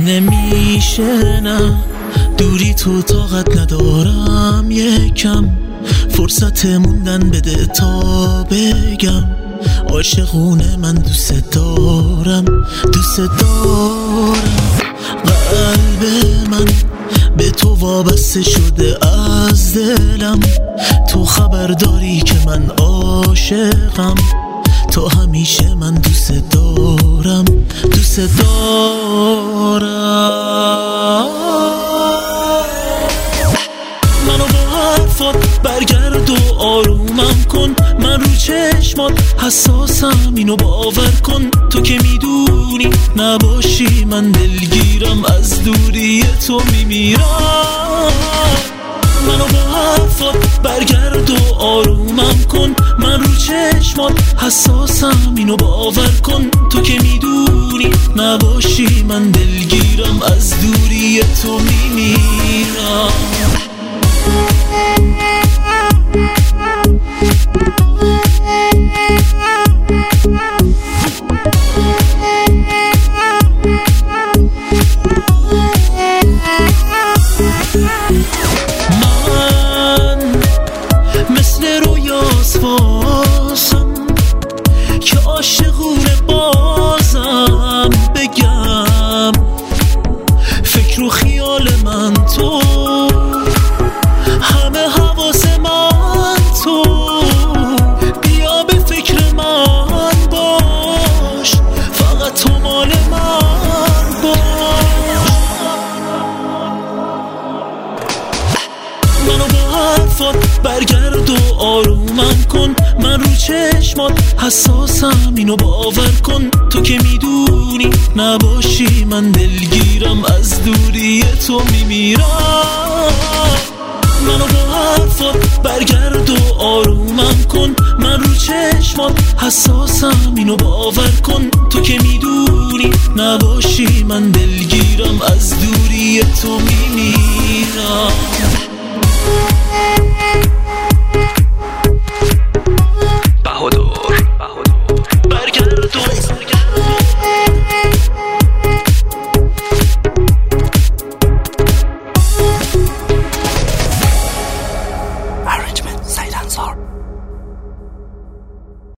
نمیشه نه دوری تو طاقت ندارم یکم فرصت موندن بده تا بگم عاشقونه من دوست دارم قلب من به تو وابسته شده از دلم تو خبر داری که من عاشقم تو همیشه من دوست دارم منو با حرفات برگرد و آرومم کن من رو چشمات حساسم اینو باور کن تو که میدونی نباشی من دلگیرم از دوری تو میمیرم منو با حرفات برگرد و آرومم کن من رو چشمات حساسم اینو باور کن تو که میدونی نباشی من دلگیرم از دوری تو میمیرم من مثل رویاس واسم که عاشقونه بازم بگم فکر و خیال من تو همه حواس من تو بیا به فکر من باش فقط تو مال من باش منو با حرفات برگرد و آرومم کن من رو چشمات حساسم اینو باور کن تو که میدونی نباشی من دلگیرم از دوری تو میمیرم منو با حرفات برگرد و آرومم کن من رو چشمات حساسم اینو باور کن تو که میدونی نباشی من دلگیرم از دوری تو میمیرم برگرد و Arrangement Said Ansar